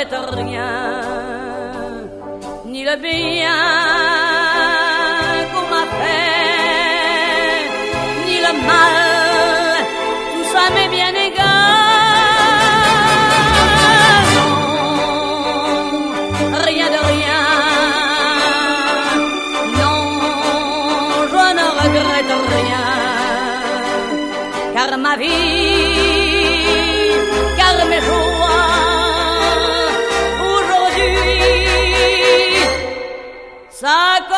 regrette rien, ni le bien qu'on m'a fait, ni le mal, tout ça m'est bien égal. Non, rien de rien, non, je ne regrette rien, car ma vie, car mes joies, aujourd'hui, ça